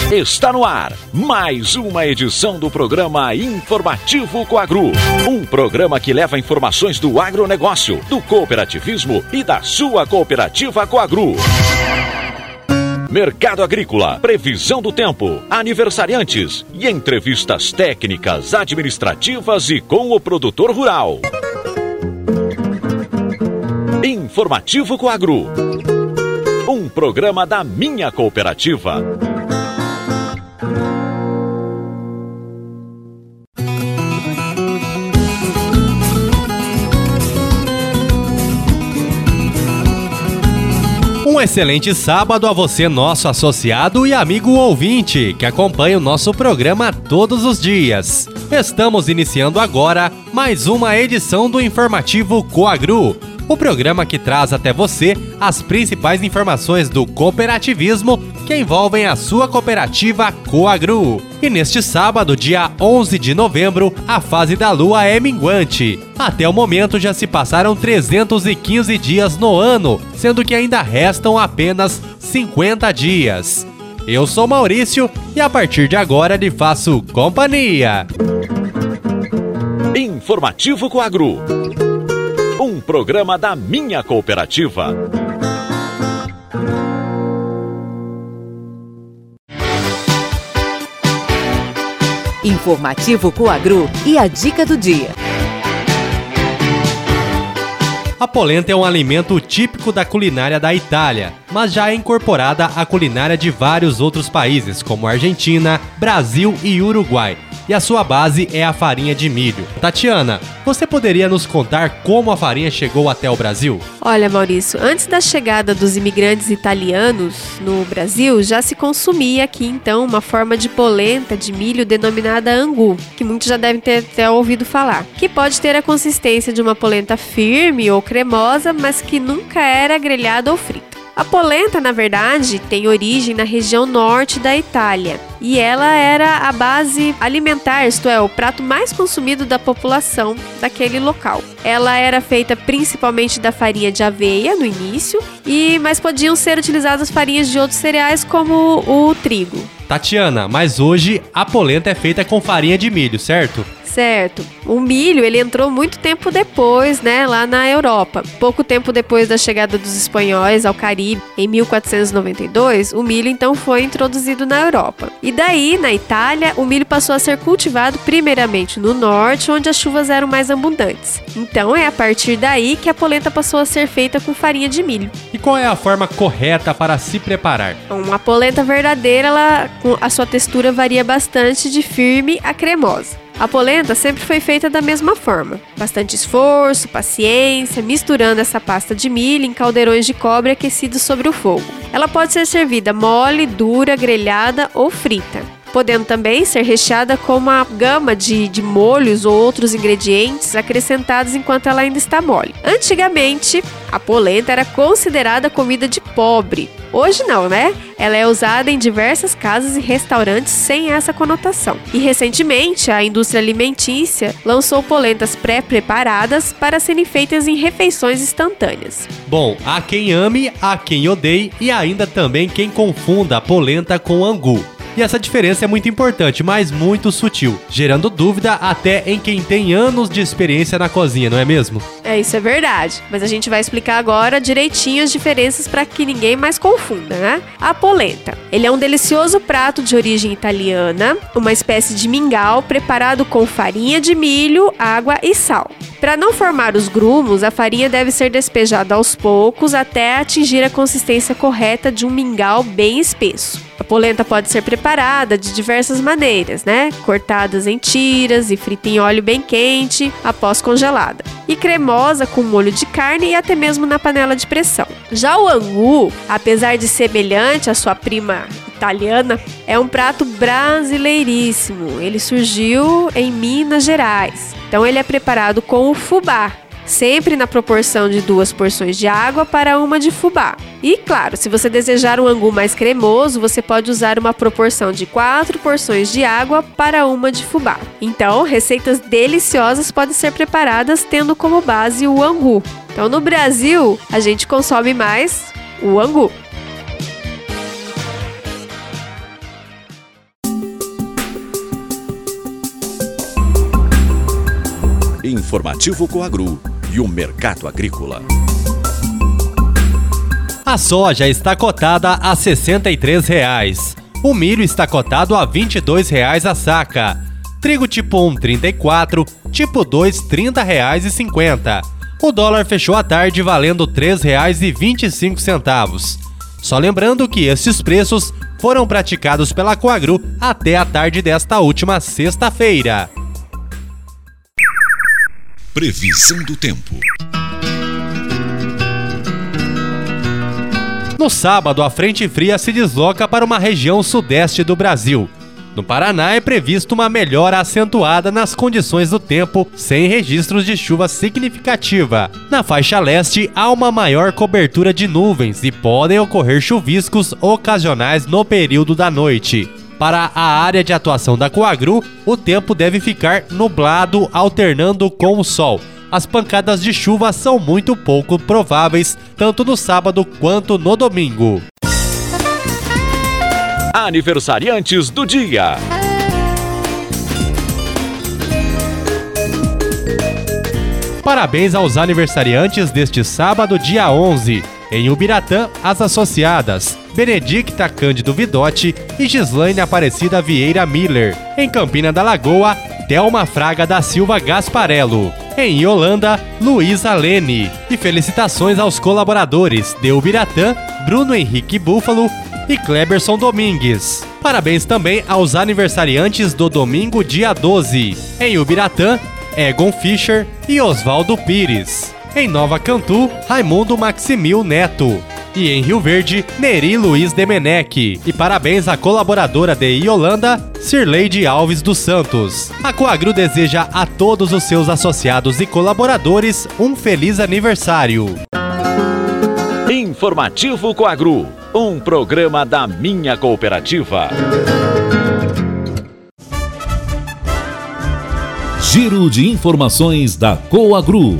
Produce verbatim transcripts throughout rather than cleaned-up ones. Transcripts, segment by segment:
Está no ar mais uma edição do programa Informativo Coagro. Um programa que leva informações do agronegócio, do cooperativismo e da sua cooperativa Coagro. Mercado agrícola, previsão do tempo, aniversariantes e entrevistas técnicas, administrativas e com o produtor rural. Informativo Coagro. Um programa da minha cooperativa. Um excelente sábado a você, nosso associado e amigo ouvinte, que acompanha o nosso programa todos os dias. Estamos iniciando agora mais uma edição do Informativo Coagro, o programa que traz até você as principais informações do cooperativismo que envolvem a sua cooperativa Coagro. E neste sábado, dia onze de novembro, a fase da lua é minguante. Até o momento já se passaram trezentos e quinze dias no ano, sendo que ainda restam apenas cinquenta dias. Eu sou Maurício e a partir de agora lhe faço companhia. Informativo Coagro. Um programa da minha cooperativa. Informativo Coagro e a dica do dia. A polenta é um alimento típico da culinária da Itália, mas já é incorporada à culinária de vários outros países, como Argentina, Brasil e Uruguai. E a sua base é a farinha de milho. Tatiana, você poderia nos contar como a farinha chegou até o Brasil? Olha, Maurício, antes da chegada dos imigrantes italianos no Brasil, já se consumia aqui, então, uma forma de polenta de milho denominada angu, que muitos já devem ter até ouvido falar, que pode ter a consistência de uma polenta firme ou cremosa, mas que nunca era grelhada ou frita. A polenta, na verdade, tem origem na região norte da Itália e ela era a base alimentar, isto é, o prato mais consumido da população daquele local. Ela era feita principalmente da farinha de aveia no início, e mas podiam ser utilizadas farinhas de outros cereais como o trigo. Tatiana, mas hoje a polenta é feita com farinha de milho, certo? Certo. O milho, ele entrou muito tempo depois, né, lá na Europa. Pouco tempo depois da chegada dos espanhóis ao Caribe, em mil quatrocentos e noventa e dois, o milho então foi introduzido na Europa. E daí, na Itália, o milho passou a ser cultivado primeiramente no norte, onde as chuvas eram mais abundantes. Então, é a partir daí que a polenta passou a ser feita com farinha de milho. E qual é a forma correta para se preparar? Uma polenta verdadeira, ela, a sua textura varia bastante de firme a cremosa. A polenta sempre foi feita da mesma forma. Bastante esforço, paciência, misturando essa pasta de milho em caldeirões de cobre aquecidos sobre o fogo. Ela pode ser servida mole, dura, grelhada ou frita, podendo também ser recheada com uma gama de, de molhos ou outros ingredientes acrescentados enquanto ela ainda está mole. Antigamente, a polenta era considerada comida de pobre. Hoje não, né? Ela é usada em diversas casas e restaurantes sem essa conotação. E recentemente, a indústria alimentícia lançou polentas pré-preparadas para serem feitas em refeições instantâneas. Bom, há quem ame, há quem odeie e ainda também quem confunda a polenta com angu. E essa diferença é muito importante, mas muito sutil, gerando dúvida até em quem tem anos de experiência na cozinha, não é mesmo? É, isso é verdade, mas a gente vai explicar agora direitinho as diferenças para que ninguém mais confunda, né? A polenta, ele é um delicioso prato de origem italiana, uma espécie de mingau preparado com farinha de milho, água e sal. Para não formar os grumos, a farinha deve ser despejada aos poucos até atingir a consistência correta de um mingau bem espesso. A polenta pode ser preparada de diversas maneiras, né? Cortadas em tiras e frita em óleo bem quente após congelada. E cremosa com molho de carne e até mesmo na panela de pressão. Já o angu, apesar de semelhante à sua prima italiana, é um prato brasileiríssimo. Ele surgiu em Minas Gerais. Então ele é preparado com o fubá, sempre na proporção de duas porções de água para uma de fubá. E claro, se você desejar um angu mais cremoso, você pode usar uma proporção de quatro porções de água para uma de fubá. Então, receitas deliciosas podem ser preparadas tendo como base o angu. Então, no Brasil, a gente consome mais o angu. Informativo Coagro e o mercado agrícola. A soja está cotada a sessenta e três reais. O milho está cotado a vinte e dois reais a saca. Trigo tipo um, trinta e quatro, tipo dois, trinta reais e cinquenta. O dólar fechou a tarde valendo três reais e vinte e cinco centavos. Só lembrando que esses preços foram praticados pela Coagro até a tarde desta última sexta-feira. Previsão do tempo. No sábado, a frente fria se desloca para uma região sudeste do Brasil. No Paraná é previsto uma melhora acentuada nas condições do tempo, sem registros de chuva significativa. Na faixa leste, há uma maior cobertura de nuvens e podem ocorrer chuviscos ocasionais no período da noite. Para a área de atuação da Coagro, o tempo deve ficar nublado, alternando com o sol. As pancadas de chuva são muito pouco prováveis, tanto no sábado quanto no domingo. Aniversariantes do dia. Parabéns aos aniversariantes deste sábado, dia onze. Em Ubiratã, as associadas Benedicta Cândido Vidotti e Gislaine Aparecida Vieira Miller. Em Campina da Lagoa, Thelma Fraga da Silva Gasparello. Em Iolanda, Luísa Lene. E felicitações aos colaboradores de Ubiratã, Bruno Henrique Búfalo e Kleberson Domingues. Parabéns também aos aniversariantes do domingo, dia doze. Em Ubiratã, Egon Fischer e Oswaldo Pires. Em Nova Cantu, Raimundo Maximil Neto. E em Rio Verde, Neri Luiz Demenec. E parabéns à colaboradora de Iolanda, Cirleide Alves dos Santos. A Coagro deseja a todos os seus associados e colaboradores um feliz aniversário. Informativo Coagro, um programa da Minha Cooperativa. Giro de informações da Coagro.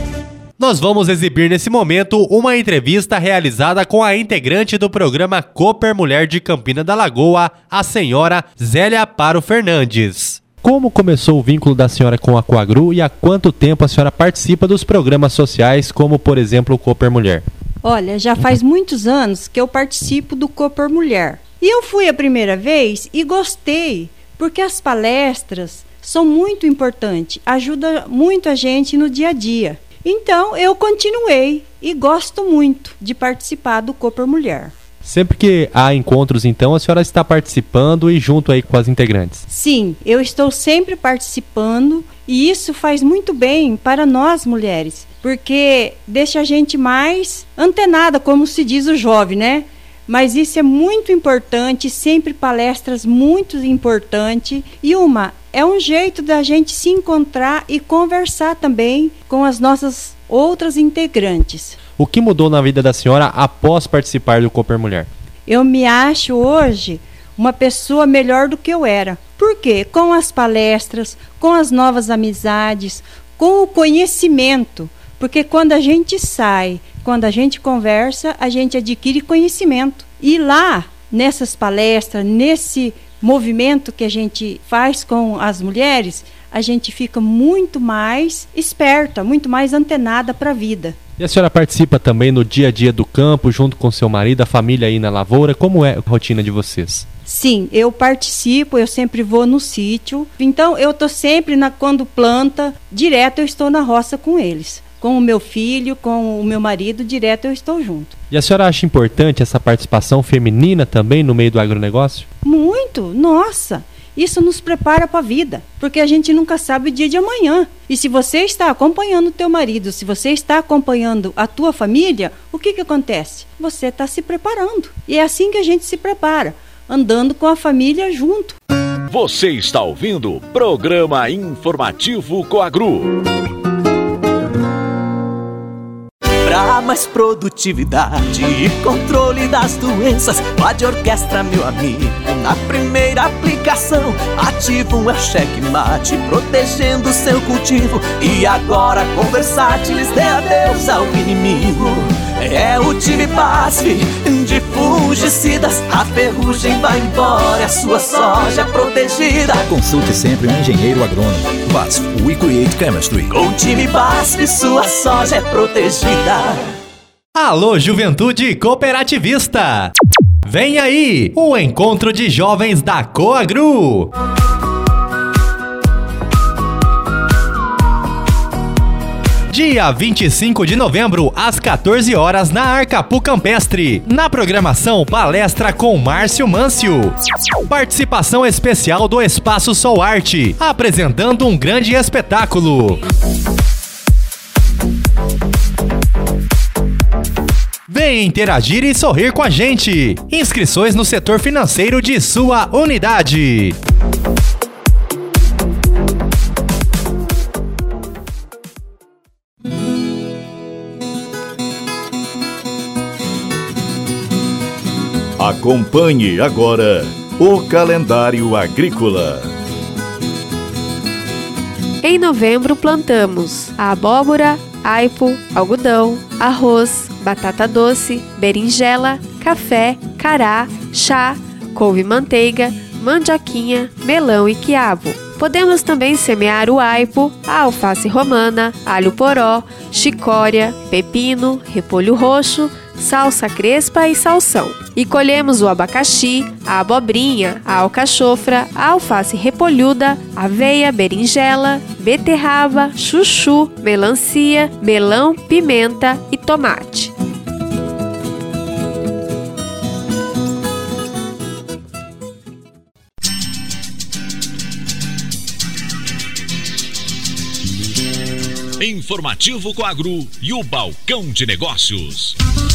Nós vamos exibir nesse momento uma entrevista realizada com a integrante do programa Cooper Mulher de Campina da Lagoa, a senhora Zélia Aparo Fernandes. Como começou o vínculo da senhora com a Coagro e há quanto tempo a senhora participa dos programas sociais, como por exemplo o Cooper Mulher? Olha, já faz muitos anos que eu participo do Cooper Mulher. E eu fui a primeira vez e gostei, porque as palestras são muito importantes, ajudam muito a gente no dia a dia. Então, eu continuei e gosto muito de participar do Cooper Mulher. Sempre que há encontros, então, a senhora está participando e junto aí com as integrantes? Sim, eu estou sempre participando e isso faz muito bem para nós mulheres, porque deixa a gente mais antenada, como se diz o jovem, né? Mas isso é muito importante, sempre palestras muito importantes. E uma, é um jeito da gente se encontrar e conversar também com as nossas outras integrantes. O que mudou na vida da senhora após participar do Cooper Mulher? Eu me acho hoje uma pessoa melhor do que eu era. Por quê? Com as palestras, com as novas amizades, com o conhecimento. Porque quando a gente sai, quando a gente conversa, a gente adquire conhecimento. E lá, nessas palestras, nesse movimento que a gente faz com as mulheres, a gente fica muito mais esperta, muito mais antenada para a vida. E a senhora participa também no dia a dia do campo, junto com seu marido, a família aí na lavoura? Como é a rotina de vocês? Sim, eu participo, eu sempre vou no sítio. Então, eu estou sempre, na, quando planta, direto eu estou na roça com eles. Com o meu filho, com o meu marido, direto eu estou junto. E a senhora acha importante essa participação feminina também no meio do agronegócio? Muito, nossa! Isso nos prepara para a vida, porque a gente nunca sabe o dia de amanhã. E se você está acompanhando o teu marido, se você está acompanhando a tua família, o que que acontece? Você está se preparando. E é assim que a gente se prepara, andando com a família junto. Você está ouvindo o programa Informativo Coagro. Para mais produtividade e controle das doenças, Pode Orquestra, meu amigo, na primeira aplicação, ativo é o checkmate, protegendo seu cultivo. E agora com Versátilis dê adeus ao inimigo. É o time BASF de fungicidas. A ferrugem vai embora, a sua soja é protegida. Consulte sempre um engenheiro agrônomo. BASF, We Create Chemistry. Com o time BASF, sua soja é protegida. Alô, juventude cooperativista! Vem aí, o encontro de jovens da Coagru! Dia vinte e cinco de novembro, às quatorze horas, na Arcapu Campestre. Na programação, palestra com Márcio Mâncio. Participação especial do Espaço Sol Arte, apresentando um grande espetáculo. Vem interagir e sorrir com a gente. Inscrições no setor financeiro de sua unidade. Acompanhe agora o calendário agrícola. Em novembro plantamos a abóbora, aipo, algodão, arroz, batata doce, berinjela, café, cará, chá, couve-manteiga, mandioquinha, melão e quiabo. Podemos também semear o aipo, a alface romana, alho poró, chicória, pepino, repolho roxo, salsa crespa e salsão. E colhemos o abacaxi, a abobrinha, a alcachofra, a alface repolhuda, aveia, berinjela, beterraba, chuchu, melancia, melão, pimenta e tomate. Informativo Coagru e o Balcão de Negócios.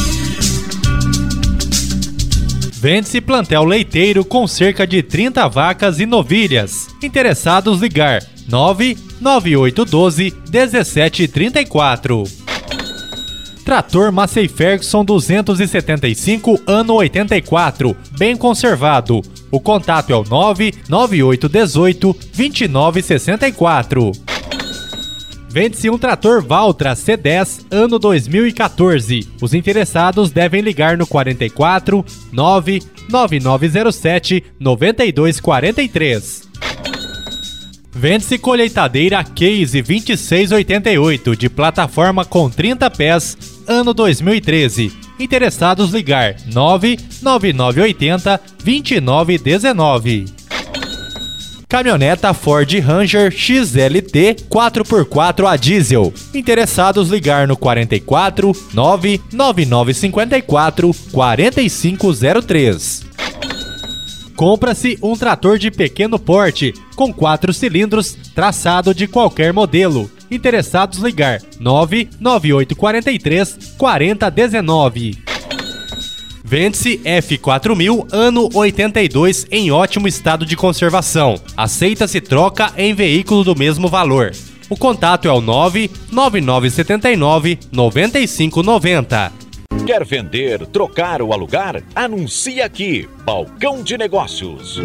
Vende-se plantel leiteiro com cerca de trinta vacas e novilhas. Interessados ligar nove nove oito um dois um sete três quatro. Trator Massey Ferguson duzentos e setenta e cinco, ano oitenta e quatro, bem conservado. O contato é o nove nove oito um oito dois nove seis quatro. Vende-se um trator Valtra C dez, ano dois mil e quatorze. Os interessados devem ligar no quarenta e quatro, nove nove nove zero sete, nove dois quatro três. Vende-se colheitadeira Case vinte e seis oitenta e oito, de plataforma com trinta pés, ano dois mil e treze. Interessados ligar nove nove nove oito zero, dois nove um nove. Caminhoneta Ford Ranger X L T quatro por quatro a diesel. Interessados ligar no quarenta e quatro, nove nove nove cinco quatro, quatro cinco zero três. Compra-se um trator de pequeno porte, com quatro cilindros, traçado de qualquer modelo. Interessados ligar nove nove oito quatro três, quatro zero um nove. Vende-se F quatro mil, ano oitenta e dois, em ótimo estado de conservação. Aceita-se troca em veículo do mesmo valor. O contato é o nove nove nove sete nove, nove cinco nove zero. Quer vender, trocar ou alugar? Anuncie aqui. Balcão de Negócios.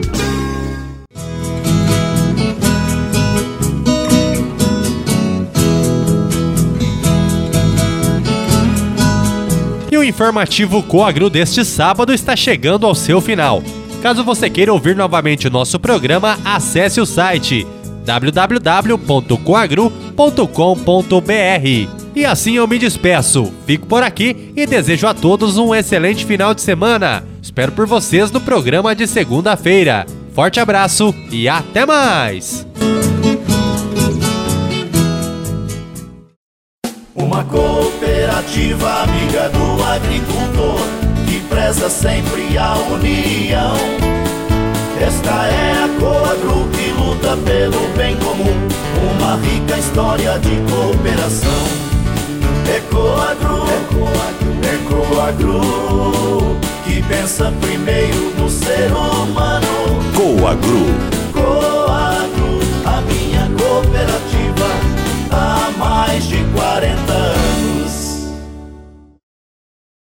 E o informativo Coagru deste sábado está chegando ao seu final. Caso você queira ouvir novamente o nosso programa, acesse o site w w w ponto coagru ponto com ponto b r. E assim eu me despeço. Fico por aqui e desejo a todos um excelente final de semana. Espero por vocês no programa de segunda-feira. Forte abraço e até mais! Uma cooperativa amiga do agricultor, que preza sempre a união. Esta é a Coagru que luta pelo bem comum, uma rica história de cooperação. É Coagru, é Coagru, é Coagru, que pensa primeiro no ser humano. Coagru.